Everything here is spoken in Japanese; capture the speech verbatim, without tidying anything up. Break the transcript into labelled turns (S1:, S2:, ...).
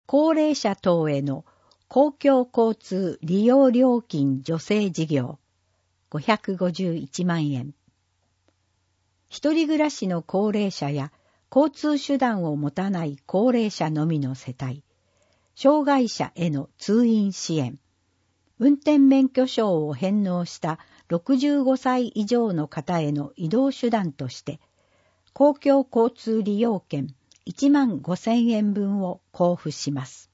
S1: 高齢者等への公共交通利用料金助成事業ごひゃくごじゅういちまんえん。一人暮らしの高齢者や交通手段を持たない高齢者のみの世帯、障害者への通院支援、運転免許証を返納したろくじゅうごさい以上の方への移動手段として、公共交通利用券いちまんごせんえんぶんを交付します。